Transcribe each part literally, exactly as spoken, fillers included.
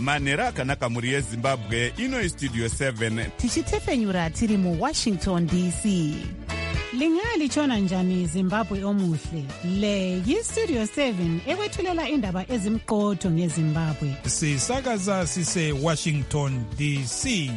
manhero akanaka mhuri yezimbabwe. Ino Studio seven tichitefenyura tiri muWashington D C. Lingalitshona njani Zimbabwe omuhle? Le yiStudio seven ekwethulela indaba ezimqotho ngeZimbabwe. Sisakaza sise Washington D C.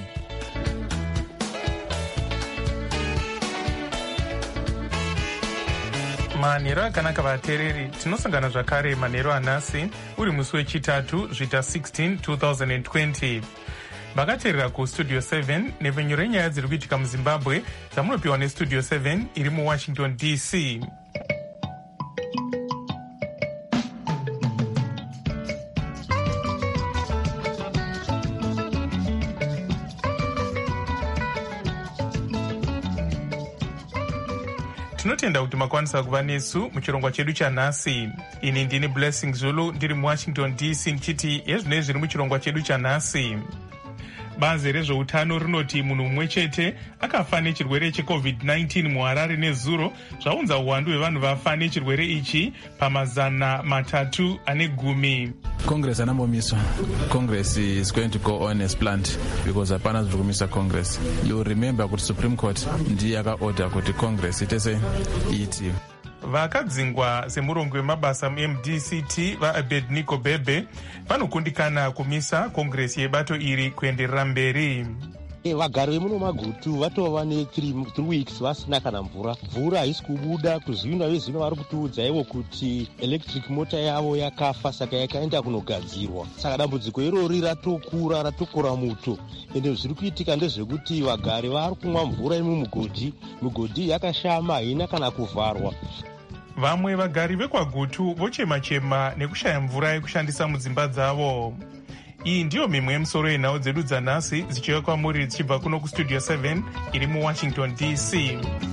manhero akanaka vateereri, tinosangana zvakare manhero anhasi uri musi wechitatu zvita sixteen twenty twenty. Vakateerera kuStudio seven nepfenyuro renyaya dziri kuitika muZimbabwe dzamunopiwa neStudio seven iri muWashington D C. Tinotenda kuti makwanisa kuva nesu muchirongwa chedu chanhasi. Ini ndini Blessing Zulu ndiri muWashington D C ndichiti ezvinei zviri muchirongwa chedu chanhasi. Bazi rezveutano rinoti munhu mumwe chete akafa nechirwere checovid nineteen muHarare nezuro, zvaunza uwandu hwevanhu vafa nechirwere ichi pamazana matatu ane gumi. Congress anambomiswa. Congress is going to go on as planned because hapana zviri kumisa Congress. You remember kuti Supreme Court ndiye yakaorder kuti Congress itese iiti. Vakadzingwa semurongo wemabasa mu M D C T vaAbednego Bebe vanokundikana kumisa Congress yebato iri kuenderera mberi. Vagari vemuno Magutu vatova ne three weeks vasina kana mvura. Mvura haisi kubuda, kuzvino vezvino vari kutiudza ivo kuti electric motor yavo yakafa saka yakaenda kunogadzirwa. Saka dambudziko irori ratokura ratokura muto. Ende zviri kuitika ndezvekuti vagari vari kumwa mvura yemumugodhi. Migodhi yakashama haina kana kuvharwa. Vamwe vagari vekwaGutu vochema-chema nekushaya mvura yekushandisa mudzimba dzavo. Iyi ndiyo mimwe yemusoro yenhau dzedu dzanhasi dzichiuya kwamuri dzichibva kuno kuStudio seven iri muWashington D C.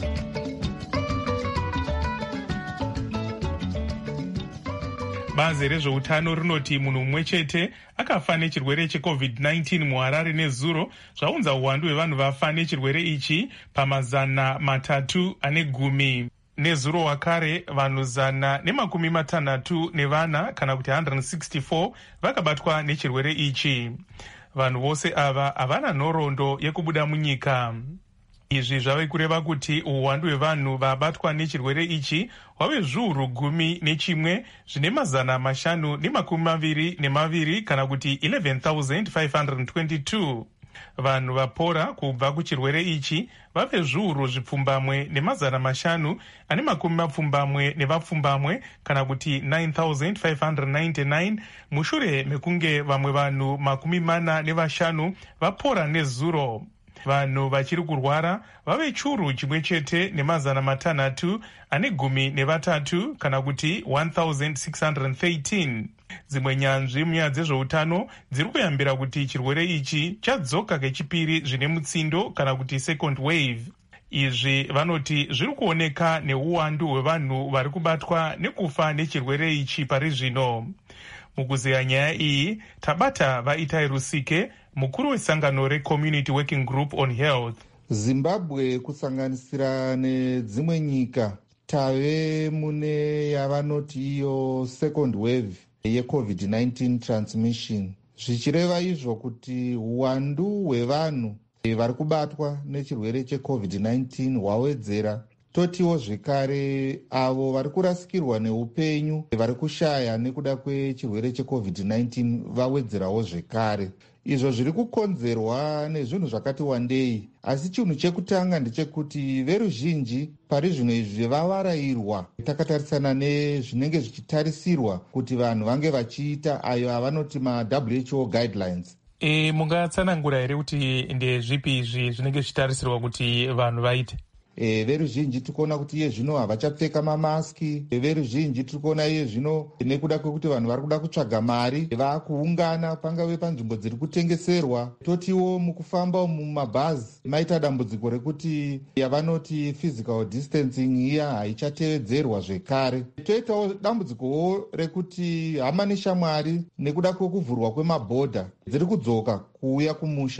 Bazi rezveutano rinoti munhu mumwe chete akafa nechirwere checovid nineteen muHarare nezuro, zvaunza uwandu hwevanhu vafa nechirwere ichi pamazana matatu ane gumi. Nezuro wakare vanhu zana nemakumi matanhatu nevana kana kuti one hundred sixty-four vakabatwa nechirwere ichi. Vanhu vose ava havana nhoroondo yekubuda munyika. Izvi zvave kureva kuti uwandu hwevanhu vabatwa nechirwere ichi hwave zviuru gumi nechimwe zvine mazana mashanu nemakumi maviri nemaviri kana kuti eleven thousand five hundred twenty-two. Vanhu vapora kubva kuchirwere ichi vave zviuru zvipfumbamwe nemazana mashanu ane makumi mapfumbamwe nevapfumbamwe kana kuti nine thousand five hundred ninety-nine mushure mekunge vamwe vanhu makumi mana nevashanu vapora nezuro. Vanhu vachiri kurwara vave churu chimwe chete nemazana matanhatu ane gumi nevatatu kana kuti one thousand six hundred thirteen. Dzimwe nyanzvi munyaya dzezveutano dziri kuyambira kuti chirwere ichi chadzoka kechipiri zvine mutsindo kana kuti second wave. Izvi vanoti zviri kuoneka neuwandu hwevanhu vari kubatwa nekufa nechirwere ichi pari zvino. Mukuzeya nyaya iyi tabata vaItai Rusike, mukuru wesangano reCommunity Working Group on Health. Zimbabwe kusanganisira nedzimwe nyika tave mune yavanoti iyo second wave yecovid nineteen transmission, zvichireva izvo kuti uwandu hwevanhu vari kubatwa nechirwere checovid nineteen hwawedzera. Totiwo zvekare avo vari kurasikirwa neupenyu vari kushaya nekuda kwechirwere checovid nineteen vawedzerawo zvekare. Izvo zviri kukonzerwa nezvinhu zvakati wandei, asi chinhu chekutanga ndechekuti veruzhinji pari zvino izvi vavarayirwa takatarisana nezvinenge zvichitarisirwa kuti vanhu vange vachiita ayo avanoti ma-W H O guidelines. E, mungatsanangura here kuti ndezvipi izvi zvinenge zvichitarisirwa kuti vanhu vaite? E, veruzhinji tikuona kuti iye zvino havachapfeka mamaski. E, veruzhinji tikuona iye zvino nekuda kwekuti vanhu vari kuda kutsvaga mari vakuungana pangave panzvimbo dziri kutengeserwa. Totiwo mukufamba mumabhazi maita dambudziko rekuti yavanoti physical distancing iya haichatevedzerwa zvekare. Toitawo dambudzikowo rekuti hama neshamwari nekuda kwekuvhurwa kwemabhodha dziri kudzoka kuuya kumusha.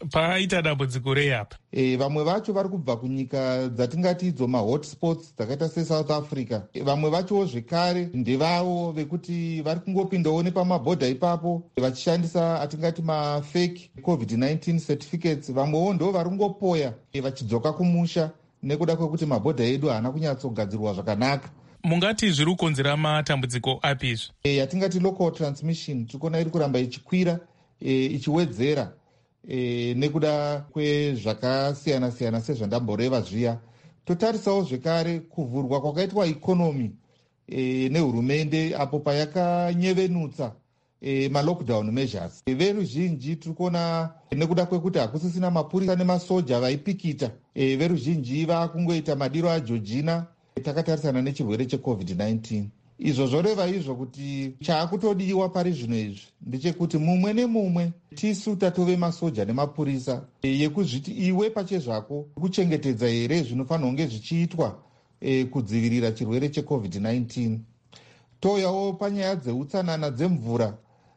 Paaita dambudziko rei apa? E, vamwe vacho vari kubva kunyika dzatingati idzo mahotspots dzakaita seSouth Africa. E, vamwe vachowo zvekare ndevavo vekuti vari kungopindawo nepamabhodha ipapo vachishandisa atingati mafake covid nineteen certificates. Vamwewo ndo vari kungopoya e, vachidzoka kumusha nekuda kwekuti mabhodha edu haana kunyatsogadzirwa zvakanaka. Mungati zviri kukonzera matambudziko apizvi? E, yatingati local transmission tikuona iri kuramba ichikwira e, ichiwedzera e, nekuda kwezvakasiyana siyana sezvandamboreva zviya. Totarisawo zvekare kuvhurwa kwakaitwa ikonomi e, nehurumende apo payakanyevenutsa e, malockdown measures. E, veruzhinji tiri kuona nekuda kwekuti hakusisina mapurisa nemasoja vaipikita, e, veruzhinji vakungoita madiro aJorgina takatarisana nechirwere checovid nineteen. Izvo zvoreva izvo kuti chaakutodiwa pari zvino izvi ndechekuti mumwe nemumwe tisu tatove masoja nemapurisa e, yekuzviti iwe pache zvako kuchengetedza here zvinofanira kunge zvichiitwa e, kudzivirira chirwere checovid nineteen. Touyawo panyaya dzeutsanana dzemvura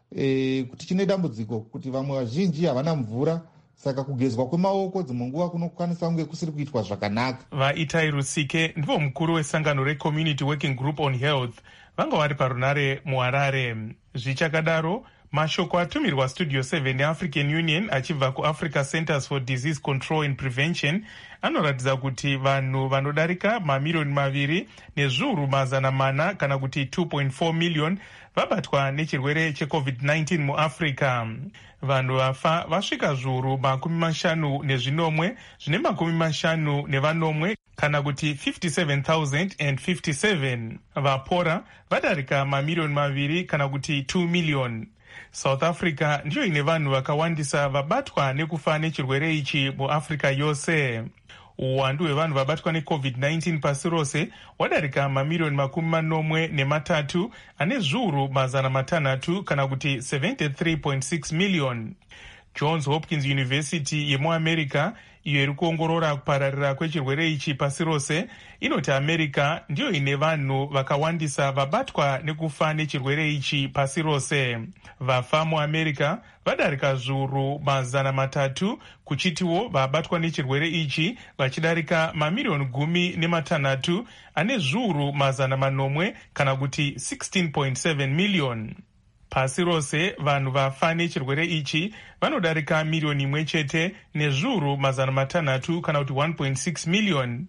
e, kuti chine dambudziko kuti vamwe vazhinji havana mvura, saka kugezwa kwemaoko dzimwe nguva kunokwanisa kunge kusiri kuitwa zvakanaka. Vaitai Rusike ndivo mukuru wesangano reCommunity Working Group on Health vanga vari parunare muHarare. Zvichakadaro, mashoko atumirwa Studio seven neAfrican Union achibva kuAfrica Centers for Disease Control and Prevention anoratidza kuti vanhu vanodarika mamiliyoni maviri nezviuru mazana mana kana kuti two point four million vabatwa nechirwere checovid nineteen muAfrica. Vanhu vafa vasvika zviuru makumi mashanu nezvinomwe zvine makumi mashanu nevanomwe kana kuti fifty-seven thousand fifty-seven. Vapora vadarika mamiliyoni maviri kana kuti two million. South Africa ndiyo ine vanhu vakawandisa vabatwa nekufa nechirwere ichi muAfrica yose. Uwandu hwevanhu vabatwa necovid nineteen pasi rose wadarika mamiliyoni makumi manomwe nematatu ane zviuru mazana matanhatu kana kuti seventy-three point six million. Johns Hopkins University yemuAmerica iyo iri kuongorora kupararira kwechirwere ichi pasi rose inoti America ndiyo ine vanhu vakawandisa vabatwa nekufa nechirwere ichi pasi rose. Vafa muAmerica vadarika zviuru mazana matatu kuchitiwo vabatwa nechirwere ichi vachidarika mamiliyoni gumi nematanhatu ane zviuru mazana manomwe kana kuti sixteen point seven million. Pasi rose vanhu vafa nechirwere ichi vanodarika miliyoni imwe chete nezviuru mazana matanhatu kana kuti one point six million.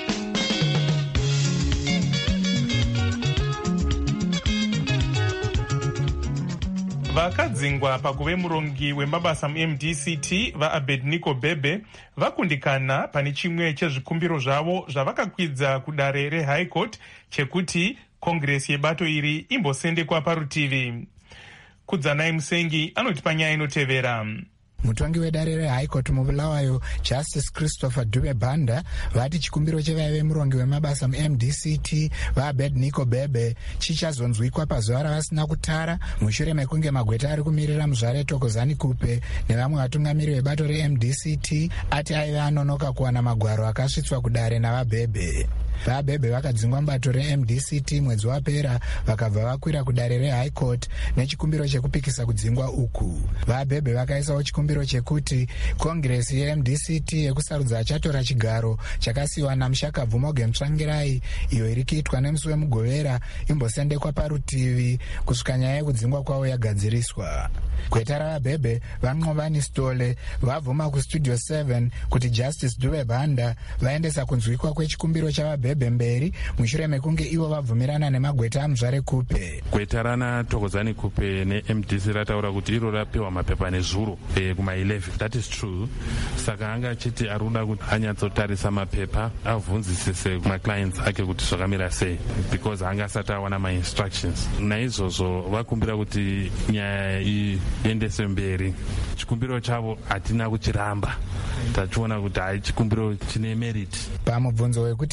Vakadzingwa pakuve murongi wemabasa muM D C T vaAbednego Bebe vakundikana pane chimwe chezvikumbiro zvavo zvavakakwidza kudare reHigh Court chekuti Kongresi yebato iri imbosendekwa parutivi. Kudzanai Musengi anoti panyaya inotevera. Mutongi wedare reHigh Court mubulawayo Justice Christopher Dube Banda vati chikumbiro chevaive murongi wemabasa muM D C T vaAbednego Bebe chichazonzwikwa pazuva ravasina kutara mushure mekunge magweta ari kumirira muzvare Thokozani Kupe nevamwe vatungamiri vebato reM D C T ati aive anonoka kuwana magwaro akasvitswa kudare navaBhebhe. VaBhebhe vakadzingwa mubato reM D C T mwedzi wapera vakabva vakwira kudare reHigh Court nechikumbiro chekupikisa kudzingwa uku. VaBhebhe vakaisawo chikumbiro chekuti Kongresi yeM D C T yekusarudza achatora chigaro chakasiyiwa naMushakabvu Morgan Tsvangirai iyo iri kuitwa nemusi wemugovera imbosendekwa parutivi kusvika nyaya yekudzingwa kwavo yagadziriswa. Gweta ravaBhebhe vaNqobani Stole vabvuma kuStudio seven kuti Justice Dube Banda vaendesa kunzwikwa kwechikumbiro chavaBhebhe mberi mushure mekunge ivo vabvumirana nemagweta amuzvare Kupe. Gweta rana Thokozani Kupe neM D C rataura kuti iro rapiwa mapepa nezvuro e, kuma eleven. That is true. Saka anga achiti arikuda kuti anyatsotarisa mapepa avhunzisise maclients ake kuti zvakamira sei because anga asati awana mainstructions. Naizvozvo vakumbira kuti nyaya iendeswe mberi. Chikumbiro chavo hatina kuchiramba. Tachiona kuti hai chikumbiro chine merit. Pamubvunzo wekuti chii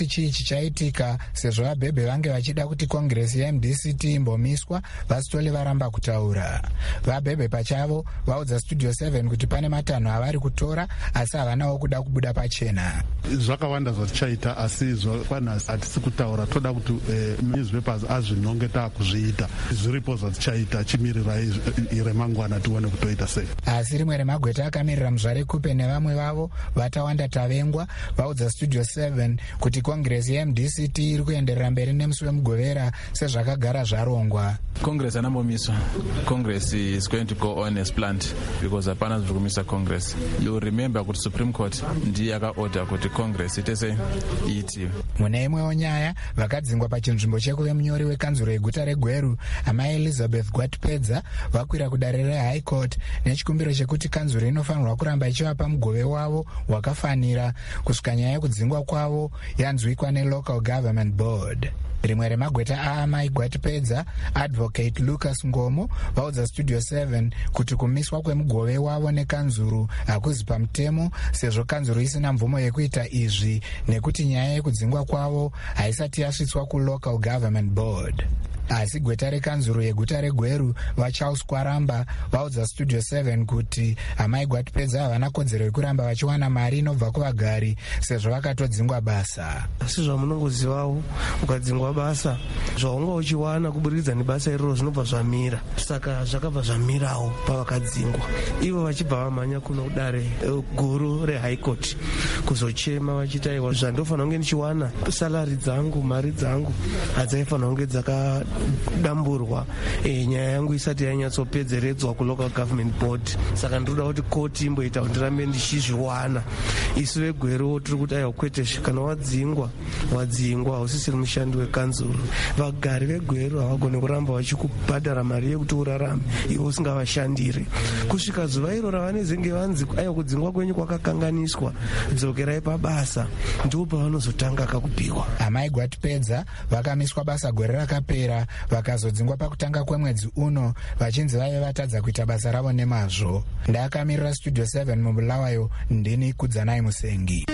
chichaitika sezvo vabhebhe vange vachida kuti kongresi yeM D C T imbomiswa vasitole varamba kutaura. Vabhebhe pachavo vaudza Studio seven kuti pane matanho avari kutora asi havanawo kuda kubuda pachena. Zvakawanda zvatichaita asi zvapanhasi hatisi kutaura, toda kuti newspapers azvinonge taakuzviita. Zviripo zvatichaita chimirira remangwana tione kutoita sei. Asi rimwe remagweta akamirira muzvare Kupe nevamwe vavo vatawanda Tavengwa vaudza Studio seven kuti kongresi yeM D C T iri kuenderera mberi nemusi wemugovera sezvakagara zvarongwa. Congress anambomiswa. Congress is going to go on as planned because hapana zviri kumisa Congress. You remember kuti Supreme Court ndiye akaorder kuti Congress itese iitiwe. Mune imwewo nyaya, vakadzingwa pachinzvimbo chekuve munyori wekanzuro yeguta reGweru amai Elizabeth Gwatipedza vakwira kudare reHigh Court nechikumbiro chekuti kanzuro inofanirwa kuramba ichivapa mugove wavo wakafanira kusvika nyaya yekudzingwa kwavo yanzwikwa neLocal Government Board. Rimwe remagweta aamai Gwatipedza, Advocate Lucas Ngomo, vaudza Studio seven kuti kumiswa kwemugove wavo nekanzuru hakuzi pamutemo sezvo kanzuru isina mvumo yekuita izvi nekuti nyaya yekudzingwa kwavo haisati yasvitswa kuLocal Government Board. Asi gweta rekanzuro yeguta reGweru vaCharles Kwaramba vaudza Studio seven kuti amai Gwatipedza havana kodzero yekuramba vachiwana mari inobva kuvagari sezvo vakatodzingwa basa. Asi zvamunongozivawo ukadzingwa basa zvaunga uchiwana kuburikidza nebasa iroro zvinobva zvamira, saka zvakabva zvamirawo pavakadzingwa. Ivo vachibva vamhanya kuno kudare guru reHigh Court kuzochema vachita iwa zvandofanira kunge ndichiwana salari dzangu, mari dzangu hadzaifanira kunge dzaka damburwa e, nyaya yangu isati yanyatsopedzeredzwa kuLocal Government Board. Saka ndinoda kuti koti imboita kuti ndirambe ndichizviwana. Isu veGweru tiri kuti aiwa kwete, kana wadzingwa wadzingwa hausisiri mushandi wekanzuro. Vagari veGweru havagoni kuramba vachikubhadhara mari yekuti urarame iwe usingavashandiri. Kusvika zuva iro ravanezenge vanzi aiwa kudzingwa kwenyu kwakakanganiswa, dzokerai pabasa, ndipo pavanozotanga kakupiwa. Amai Gwatipedza vakamiswa basa gore rakapera vakazodzingwa pakutanga kwemwedzi uno vachinzi vaive vatadza kuita basa ravo nemazvo. Ndakamirira Studio seven mubulawayo, ndini Kudzanai Musengi.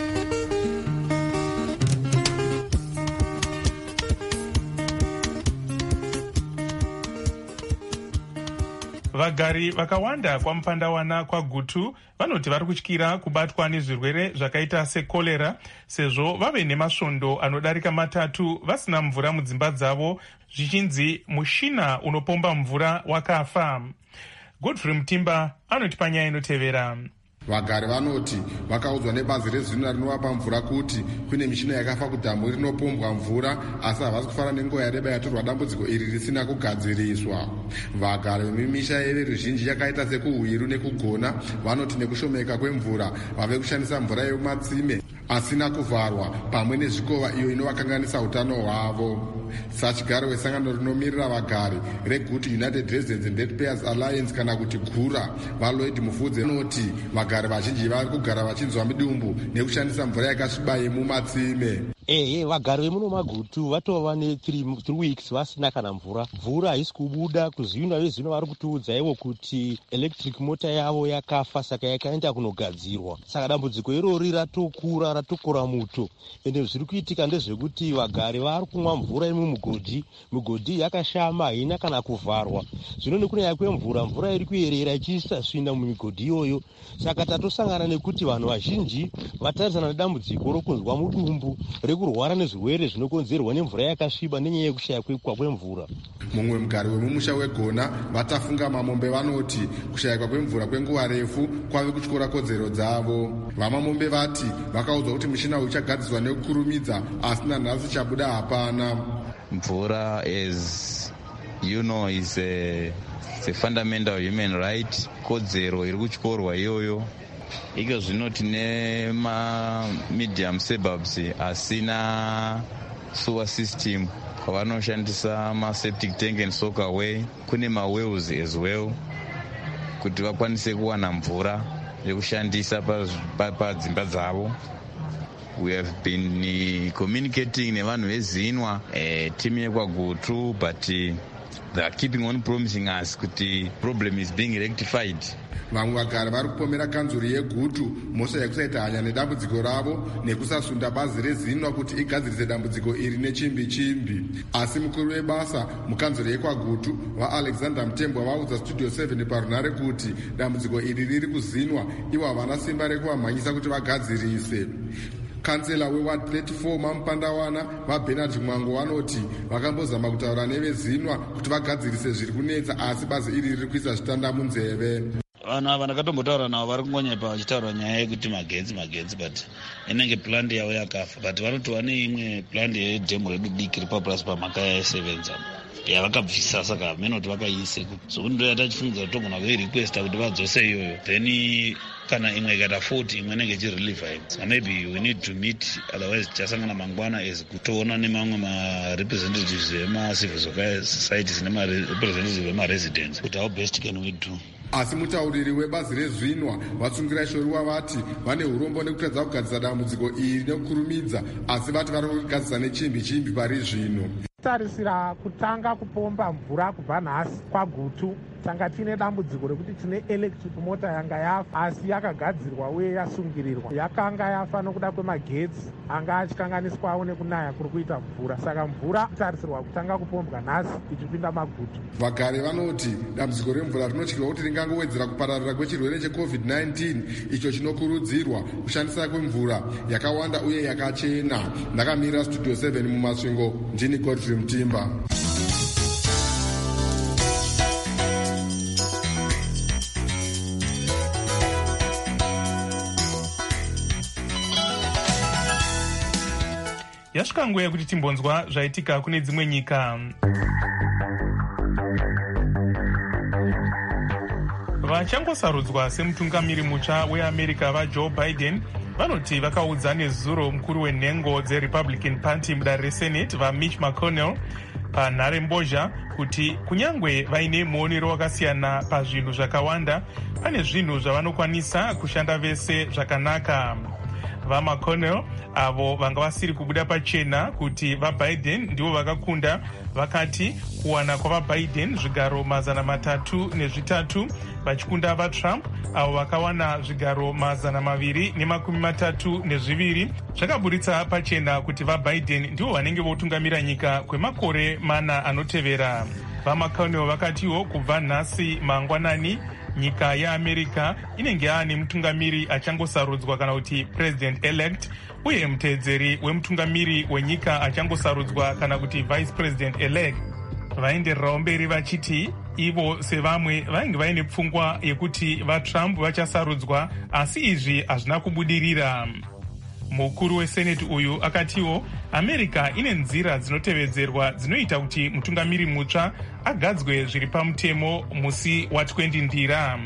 Vagari vakawanda kwaMupandawana kwaGutu vanoti vari kutyira kubatwa nezvirwere zvakaita sekorera sezvo vave nemasvondo anodarika matatu vasina mvura mudzimba dzavo zvichinzi mushina unopomba mvura wakafa. Godfrey Mutimba anoti panyaya inotevera. Vagari vanoti vakaudzwa nebazi rezvina rinovapa mvura kuti kune mishina yakafa kudhamu rinopombwa mvura asi havasi kufara nenguva yareba yatorwa dambudziko iri risina kugadziriswa. Vagari vemimisha yeveruzhinji yakaita sekuhwiru nekugona vanoti nekushomeka kwemvura vave kushandisa mvura yemumatsime asina kuvharwa pamwe nezvikova iyo inovakanganisa utano hwavo. Sachigaro wesangano rinomirira vagari reGutu United Residents and Ratepayers Alliance kana kuti GURA vaLloyd Mufudze vanoti vagari vazhinji vari kugara vachinzwa midumbu nekushandisa mvura yakasviba yemumatsime. Ehe, vagari vemuno maGutu vatova ne three weeks vasina kana mvura. Mvura haisi kubuda. Kuzvino vezvino vari kutiudza ivo kuti electric mota yavo yakafa saka yakaenda kunogadzirwa. Saka dambudziko irori ratokura ratokura muto. Ende zviri kuitika ndezvekuti vagari vari kumwa mvura iri mumugodhi. Migodhi yakashama haina kana kuvharwa. Zvino nekunyaya kwemvura, mvura iri kuyerera ichisasvina mumigodhi iyoyo. Saka tatosangana nekuti vanhu vazhinji vatarisana nedambudziko rokunzwa mudumbu kurwara nezvirwere zvinokonzerwa nemvura yakasviba nenyaya yekushaya kwemvura. Mumwe mugari wemumusha weGona vatafunga mamombe vanoti kushayikwa kwemvura kwenguva refu kwave kutyora kodzero dzavo. Vamamombe vati vakaudzwa kuti mushina uchagadzirwa nekukurumidza asi nanhasi chabuda hapana. Mvura is you know is a, a fundamental human right. Kodzero iri kutyorwa iyoyo. Iko zvino tine ma-medium suburbs asina sewer system kwavanoshandisa ma-septic tank and soak away. Kune ma-wells as well kuti vakwanise kuwana mvura yekushandisa padzimba dzavo. We have been communicating nevanhu veZinwa, eh, timu yekwaGutu, but they are keeping on promising us kuti problem is being rectified. Vamwe vagari vari kupomera kanzuri yegutu mhosva yekusaita hanya nedambudziko ravo nekusasunda bazi rezinwa kuti igadzirise dambudziko iri nechimbi chimbi. Asi mukuru webasa mukanzuri yekwagutu vaAlexander Mutembwa vaudza Studio seven parunare kuti dambudziko iri riri kuzinwa, ivo havana simba rekuvamhanyisa kuti vagadzirise. Kansela weward thirty-four Mamupandawana vaBernard Mwango vanoti vakambozama kutaura nevezinwa kuti vagadzirise zviri kunetsa, asi bazi iri riri kuisa zvitanda munzeve. Vanhu ava ndakatombotaura navo vari kungonyepa vachitaura nyaya yekuti magetsi magetsi but inenge plandi yavo yakafa, but vanoti vane imwe plandi yedhemu redu diki ripapurasi pamhaka yasevenza yavakabvisa, saka menoti vakaise so kuni ndoyata chifungiza kuti togona kuirequesta kuti vadzose iyoyo, then kana imwe ikaita forty imwe inenge ichireliva. So maybe we need to meet, otherwise tichasangana mangwana as kutoona nemamwe marepresentatives vemacivil societies nemarepresentatives vemaresidents kuti how best can we do. Asi mutauriri webazi rezinwa vatsungira ishoriwa vati vane urombo nekutadza kugadzisa dambudziko iri nekukurumidza, asi vati vari kugadzisa nechimbi chimbi pari zvino. Tarisira kutanga kupomba mvura kubva nhasi kwagutu tanga tine dambudziko rekuti tine electric mota yanga yafa, asi yakagadzirwa uye yasungirirwa. Yakanga yafa nokuda kwemagetsi anga achikanganiswawo nekunaya kuri kuita mvura, saka mvura tarisirwa kutanga kupombwa nhasi ichipinda magutu. Vagari vanoti dambudziko remvura rinotyirwa kuti ringangowedzera kupararira kwechirwere checovid nineteen, icho chinokurudzirwa kushandisa kwemvura yakawanda uye yakachena. Ndakamira Studio seven mumasvingo, ndini Godfrey Mutimba. Yasvika nguva yekuti timbonzwa zvaitika kune dzimwe nyika. Vachangosarudzwa semutungamiri mutsva weAmerica vaJoe Biden vanoti vakaudza nezuro mukuru wenhengo dzeRepublican Party mudare reSenate vaMitch McConnell panhare mbozha kuti kunyangwe vaine muonero wakasiyana pazvinhu zvakawanda, pane zvinhu zvavanokwanisa kushanda vese zvakanaka. VaMcConnell avo vanga vasiri kubuda pachena kuti vaBiden ndivo vakakunda vakati kuwana kwavaBiden zvigaro mazana matatu nezvitatu vachikunda vaTrump avo vakawana zvigaro mazana maviri nemakumi matatu nezviviri zvakaburitsa pachena kuti vaBiden ndivo vanenge votungamira nyika kwemakore mana anotevera. VaMcConnell vakatiwo kubva nhasi mangwanani nyika yeAmerica inenge yaane mutungamiri achangosarudzwa kana kuti president elect, uye muteedzeri wemutungamiri wenyika achangosarudzwa kana kuti vice president elect. Vaendererawo mberi vachiti ivo sevamwe vainge vaine pfungwa yekuti vaTrump vachasarudzwa, asi izvi hazvina kubudirira. Mukuru weSenate uyu akatiwo America ine nzira dzinotevedzerwa dzinoita kuti mutungamiri mutsva agadzwe zviri pamutemo musi watwendi ndira.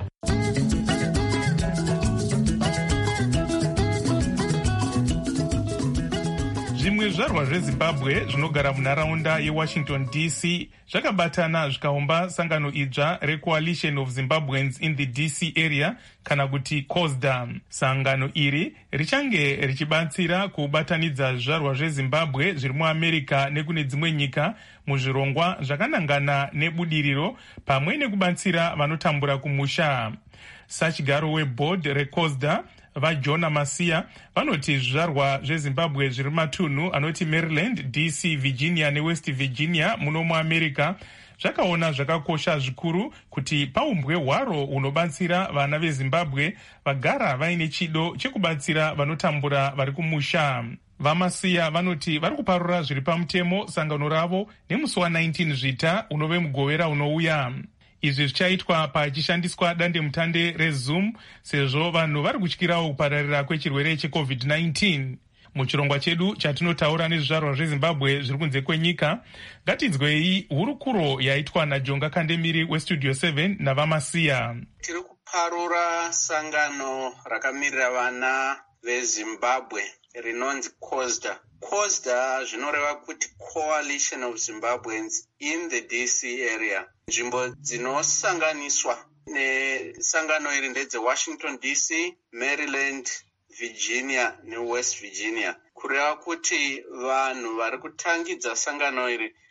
Zvimwe zvizvarwa zveZimbabwe zvinogara munharaunda yeWashington D C zvakabatana zvikaumba sangano idzva reCoalition of Zimbabweans in the D C area kana kuti COSDA. Sangano iri richange richibatsira kubatanidza zvizvarwa zveZimbabwe zviri muAmerica nekune dzimwe nyika muzvirongwa zvakanangana nebudiriro pamwe nekubatsira vanotambura kumusha. Sachigaro weboard reCOSDA vaJona Masiya vanoti zvizvarwa zveZimbabwe zviri matunhu anoti Maryland, D C, Virginia neWest Virginia muno muAmerica zvakaona zvakakosha zvikuru kuti paumbwe hwaro hunobatsira vana veZimbabwe vagara vaine chido chekubatsira vanotambura vari kumusha. VaMasiya vanoti vari kuparura zviri pamutemo sangano ravo nemusi wa19 zvita unove mugovera unouya. Izvi zvichaitwa pachishandiswa dande mutande reZoom sezvo vanhu vari kutyirawo kupararira kwechirwere checovid nineteen. Muchirongwa chedu chatinotaura nezvizvarwa zveZimbabwe zviri kunze kwenyika, ngatinzwei hurukuro yaitwa naJonga Kandemiri weStudio seven navaMasiya. Tiri kuparura sangano rakamirira vana veZimbabwe rinonzi COSDA. COSDA zvinoreva kuti Coalition of Zimbabweans in the D C area. Nzvimbo dzinosanganiswa nesangano iri ndedze Washington D C, Maryland, Virginia neWest Virginia. Kureva kuti vanhu vari kutangidza sangano iri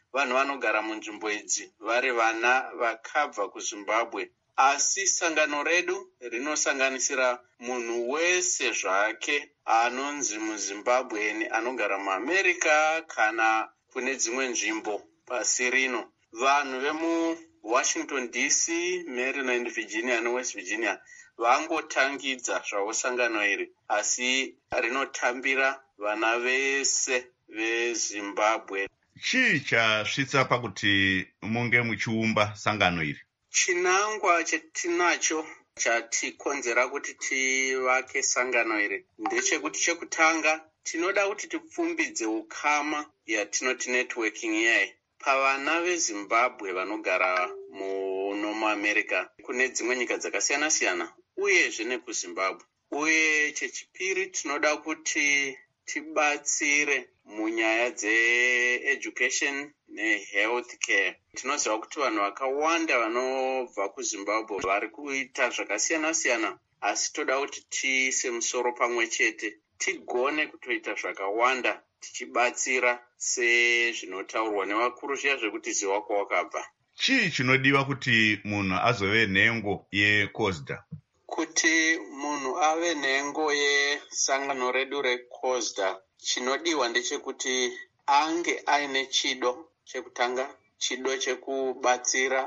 vanhu vanogara munzvimbo idzi vari vana vakabva kuzimbabwe. Asi sangano redu rinosanganisira munhu wese zvake anonzi muzimbabweni anogara muamerica kana kune dzimwe nzvimbo pasi rino. Vanhu vemuwashington D C, Maryland, Virginia newest Virginia vangotangidza zvavo sangano iri, asi rinotambira vana vese vezimbabwe. Chii chasvitsa pakuti munge muchiumba sangano iri? Chinangwa chetinacho chatikonzera kuti tivake sangano iri ndechekuti, chekutanga tinoda kuti tipfumbidze ukama yatinoti networking iyai pavana vezimbabwe vanogara muno muamerica kune dzimwe nyika dzakasiyana-siyana uyezve nekuzimbabwe. Uye chechipiri tinoda kuti tibatsire munyaya dzeeducation nehealth care. Tinoziva kuti vanhu vakawanda vanobva kuzimbabwe vari kuita zvakasiyana-siyana, asi toda kuti tiise musoro pamwe chete tigone kutoita zvakawanda tichibatsira sezvinotaurwa nevakuru zviya zvekuti ziva kwawakabva. Chii chinodiwa kuti munhu azove nhengo yeCOSDA? Kuti munhu ave nhengo yesangano redu reCOSDA, chinodiwa ndechekuti ange aine chido chekutanga, chido chekubatsira,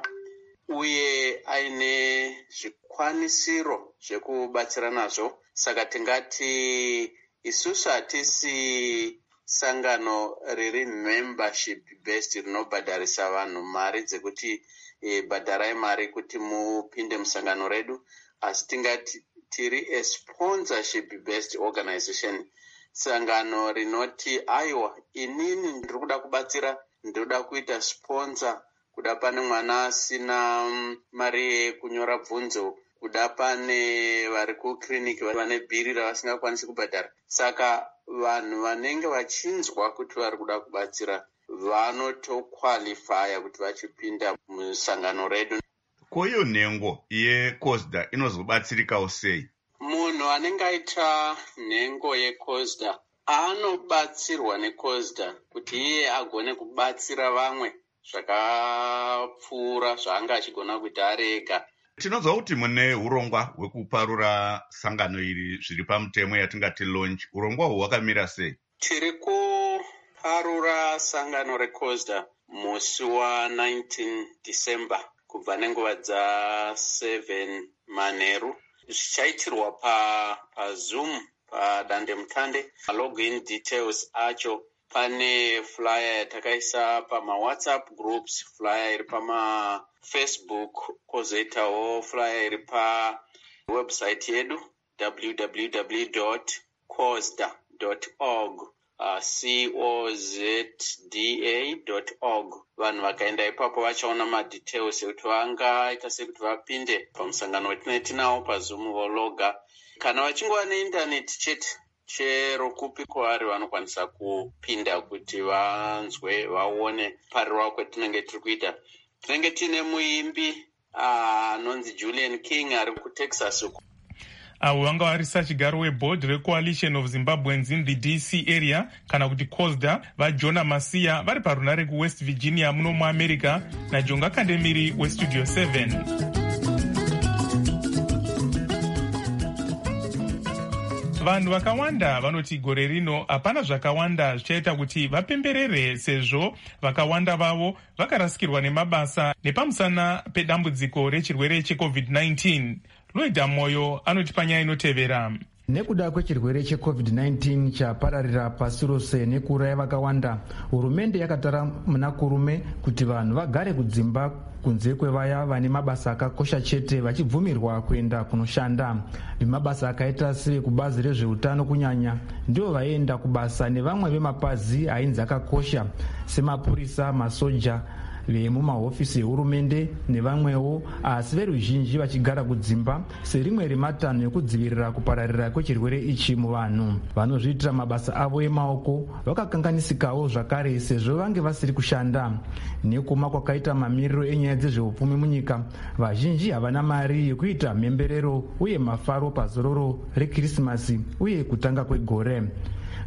uye aine zvikwanisiro zvekubatsira nazvo. Saka tingati isusu hatisi sangano riri membership based rinobhadharisa vanhu mari dzekuti e, bhadharai mari kuti mupinde musangano redu, asi tingati tiri a sponsorship based organization, sangano rinoti aiwa inini ndiri kuda kubatsira, ndoda kuita sponsor, kuda pane mwana asina mari yekunyora bvunzo, kuda pane vari kukiriniki vane bhiri ravasingakwanisi kubhadhara. Saka vanhu vanenge vachinzwa kuti vari kuda kubatsira vanotokwalifaya kuti vachipinda musangano redu. Ko iyo nhengo yeCOSDA inozobatsirikawo sei? Munhu anenge aita nhengo yeCOSDA anobatsirwa neCOSDA kuti iye agone kubatsira vamwe zvakapfuura zvaanga achigona kuita ari ega. Tinonzwa kuti mune urongwa hwekuparura sangano iri zviri pamutemo yatingati launch. Urongwa hwu hwakamira sei? Tiri kuparura sangano reCOSDA musi wa19 December kubva nenguva dza7 manheru. Zvichaitirwa pa paZoom padandemutande. Login details acho pane flyer yatakaisa pamaWhatsApp groups, flyer iri pamaFacebook, kozoitawo flyer iri pawebsite yedu w w w dot cosda dot org, uh, c o z d a dot org. Vanhu vakaenda ipapo vachaona madetails ekuti vangaita sekuti vapinde pamusangano wetinetinawo paZoom vologa. Kana vachingova neindaneti chete chero kupi kwavari vanokwanisa kupinda kuti vanzwe vaone parira kwetinenge tiri kuita. Tinenge tiine muimbi anonzi uh, Julian King ari kuTexas uko. Avo vanga vari sachigaro weboard recoalition of Zimbabweans in the D C area kana kuti COSDA vaJona Masiya vari parunare kuWest Virginia muno muAmerica naJonga Kandemiri weStudio seven. Vanhu vakawanda vanoti gore rino hapana zvakawanda zvichaita kuti vapemberere, sezvo vakawanda vavo vakarasikirwa nemabasa nepamusana pedambudziko rechirwere checovid nineteen. Lloyd Moyo anoti panyaya inotevera. Nekuda kwechirwere checovid nineteen chapararira pasi rose nekuuraya vakawanda, hurumende yakatara muna kurume kuti vanhu vagare kudzimba kunze kwevaya vane mabasa akakosha chete vachibvumirwa kuenda kunoshanda. Vemabasa akaita sekubazi rezveutano kunyanya ndivo vaienda kubasa nevamwe vemapazi ainzi akakosha semapurisa, masoja, vemumahofisi ehurumende nevamwewo, asi veruzhinji vachigara kudzimba serimwe rematanho ekudzivirira kupararira kwechirwere ichi muvanhu. Vanozviitira mabasa avo emaoko vakakanganisikawo zvakare sezvo vange vasiri kushanda. Nekuma kwakaita mamiriro enyaya dzezveupfumi munyika, vazhinji havana mari yekuita mhemberero uye mafaro pazororo rekrisimasi uye kutanga kwegore.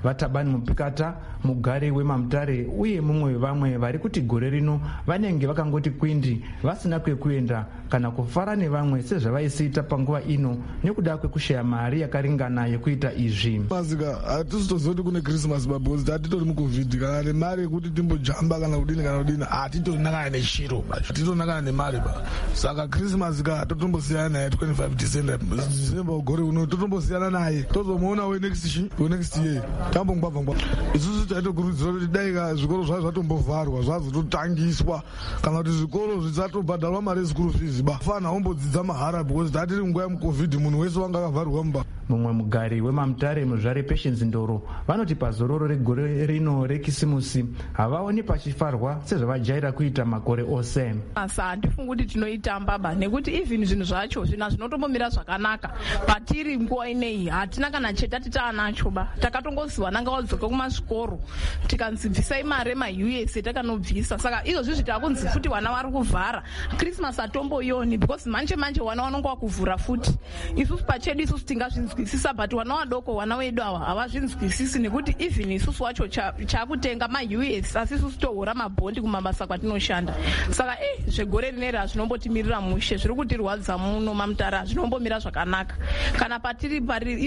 vatabani mupikata mugari wemamutare uye mumwe wevamwe vari kuti gore rino vanenge vakangoti kwindi vasina kwekuenda kana kufara nevamwe sezvavaisiita panguva ino nekuda kwekushaya mari yakaringana yekuita izvi. masika hatisi toziva kuti kune krismas babhozi hatitori mucovid kana nemari yekuti timbojamba kana kudini kana kudini hatitonakana nechiro hatitonakana nemari ba saka krismas ka totombosiyana naye twenty-five december ugore uno totombosiyana naye tozomuona wenext year tambongwabvangwa isusu taitokurudzira kuti dai ka zvikoro zvaa zvatombovharwa zvazototangiswa kana kuti zvikoro zvisatobhadharwa mari yeschool fees ba fana ombodzidza mahara because tatiri nguva yemucovid munhu wese wanga akavharwa mumba. mumwe mugari wemamutare muzvare Patience Ndoro vanoti pazororo regore rino rekisimusi havaoni pachifarwa sezvavajaira kuita makore ose. asa handifungi kuti tinoitamba ba nekuti even zvinhu zvacho zvina zvinotombomira zvakanaka patiri nguva inei hatina kana chetati taanacho ba takatongoziva nanga wadzoka kumasvikoro tikanzi bvisai mari ema-U S takanobvisa saka izvozvi zvitakunzi futi vana vari kuvhara krismas hatomboioni because manje manje vana vanonga vakuvhura futi isusu pachedu isusu tingazvinzwisisa but vana vadoko vana vedu ava havazvinzwisisi nekuti even isusu wacho chakutenga ma-U S asi isusu tohura mabhondi kumabasa kwatinoshanda saka e zvegore rineri hazvinombotimirira mushe zviri kutirwadza muno mamutara hazvinombomira zvakanaka kana patiri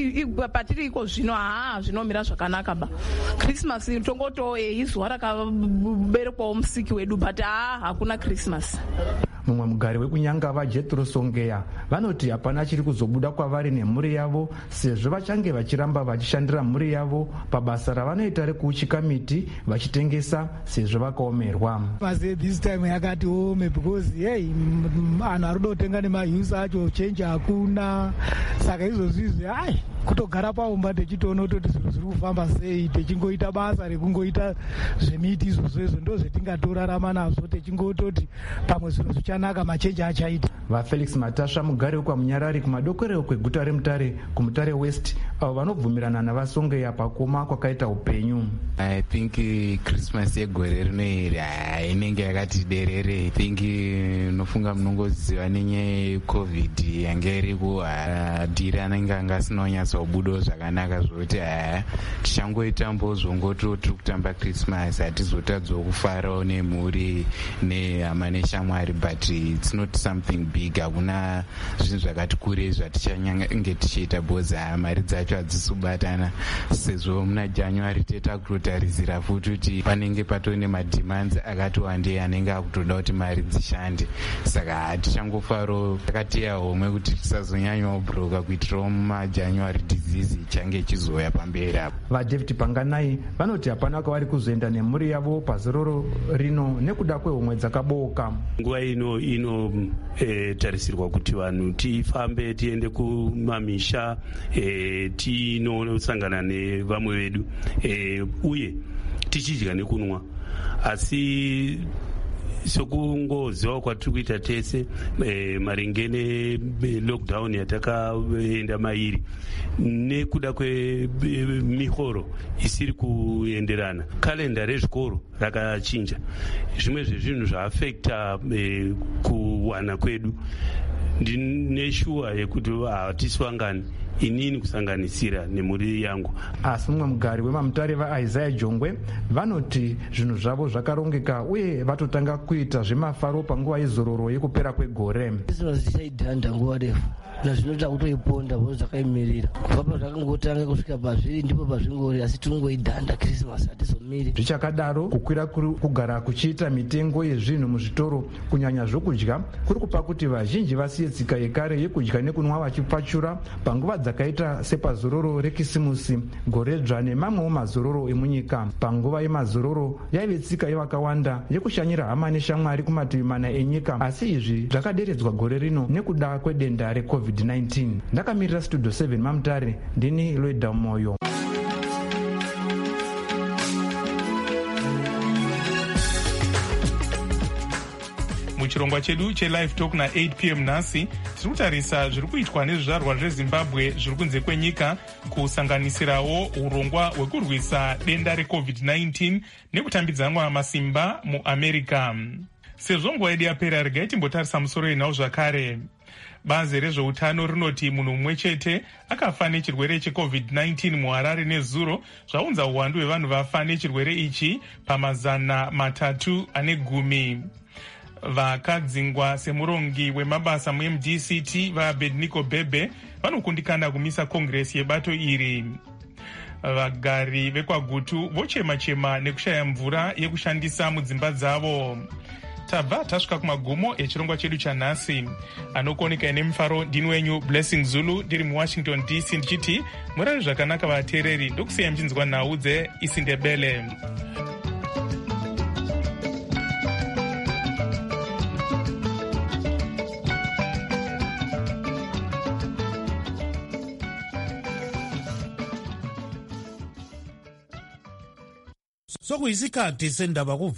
patiri iko zvino haa zvinomira zvakanaka ba krismas tongoto izuva rakaberekwawo musiki wedu but haa hakuna krismas. mumwe mugari wekunyangava Jethro Songeya vanoti hapana chiri kuzobuda kwavari nemhuri yavo sezvo vachange vachiramba vachishandira mhuri yavo pabasa ravanoita rekuuchika miti vachitengesa sezvo vakaomerwa. mase this time yakati ome because hey anhu ari kuda kutenga nemahuse acho change hakuna saka izvozvi izvi hai kutogara paumba techitoona kutoti zvinhu zviri kufamba sei techingoita basa rekungoita zvemiti izvozvo izvo ndo zvetingatorarama nazvo techingototi pamwe zvinhu zvichanaka machenji achaita. vafelix matasva mugari wekwamunyarari kumadokorero kweguta remutare kumutare west avo vanobvumirana navasongeya pakuma kwakaita upenyu. I think Christmas yegore rino iri inenge yakati derere. I think nofunga munongoziva nenyaya yecovid yange iri kuhadhiri anenge anga asina kunyatsobudawo zvakanaka zvokuti haya tichangoitambo zvongoto tiri kutamba Christmas hatizotadzawo kufarawo nemhuri nehama neshamwari but it's not something big. Hakuna zvinhu zvakati kurei zvatichange tichiita bhozi haya mari dzacho hadzisi kubatana sezvo muna January teta kutotarisira futi kuti panenge patoo nemademands akati wandei anenge akutoda kuti mari dzishande saka hatichangofarawo takateya homwe kuti tisazonyanyawo broka kuitirawo mumajanuary disease ichange ichizoya pamberi apo. vaDavid Panganai vanoti hapana kwavari kuzoenda nemhuri yavo pazororo rino nekuda kwehomwe dzakabooka. nguva ino inotarisirwa e, kuti vanhu tifambe tiende kumamisha e, tinosangana nevamwe vedu e, uye tichidya nekunwa asi sokungoziva kwatiri kuita tese e, maringe nelockdown yatakaenda mairi nekuda kwemihoro isiri kuenderana kalenda rezvikoro rakachinja zvimwe zvezvinhu zvaafekta e, kuwana kwedu ndineshuwa yekuti hatiswangani inini kusanganisira nemhuri yangu. asi mumwe mugari wemamutare vaIsaiah Jongwe vanoti zvinhu zvavo zvakarongeka uye vatotanga kuita zvemafaro panguva yezororo yekupera kwegore. zvichaidhanda nguva refu zvinoita kutoiponda vo zvakaimirira kubva pazvakangotanga kusvika pazviri ndipo pazvingori asi tinongoidhanda krismas hatizomiri. zvichakadaro kukwira kugara kuchiita mitengo yezvinhu muzvitoro kunyanya zvokudya kuri kupa kuti vazhinji vasiye tsika yekare yekudya nekunwa vachipfachura panguva dzakaita sepazororo rekisimusi goredzva nemamwewo mazororo emunyika. panguva yemazororo yaive tsika yevakawanda yekushanyira hama neshamwari kumativi mana enyika asi izvi zvakaderedzwa gore rino nekuda kwedenda recovid nineteen. ndakamirira studio seven mamutare ndini Loida Moyo. muchirongwa chedu chelive talk na-eight p m nhasi tiri kutarisa zviri kuitwa nezvizvarwa zvezimbabwe zviri kunze kwenyika kusanganisirawo urongwa hwekurwisa denda recovid nineteen nekutambidzanwa masimba muamerica. sezvo nguva yedu yapera regai timbotarisa musoro yenhau zvakare. Bazi rezveutano rinoti munhu mumwe chete akafa nechirwere checovid nineteen muharare nezuro, zvaunza uwandu hwevanhu vafa nechirwere ichi pamazana matatu ane gumi. Vakadzingwa semurongi wemabasa mu-M D C T vaBednico Bebe vanokundikana kumisa kongresi yebato iri. Vagari vekwaGutu vochema-chema nekushaya mvura yekushandisa mudzimba dzavo. Tabva tasvika kumagumo echirongwa chedu chanhasi. Anokoneka nemufaro ndini wenyu Blessing Zulu ndiri muWashington D C ndichiti murari zvakanaka vateereri, ndokusiya mchinzwa nhau dzeIsindebele. Sokuyisikhathi sendaba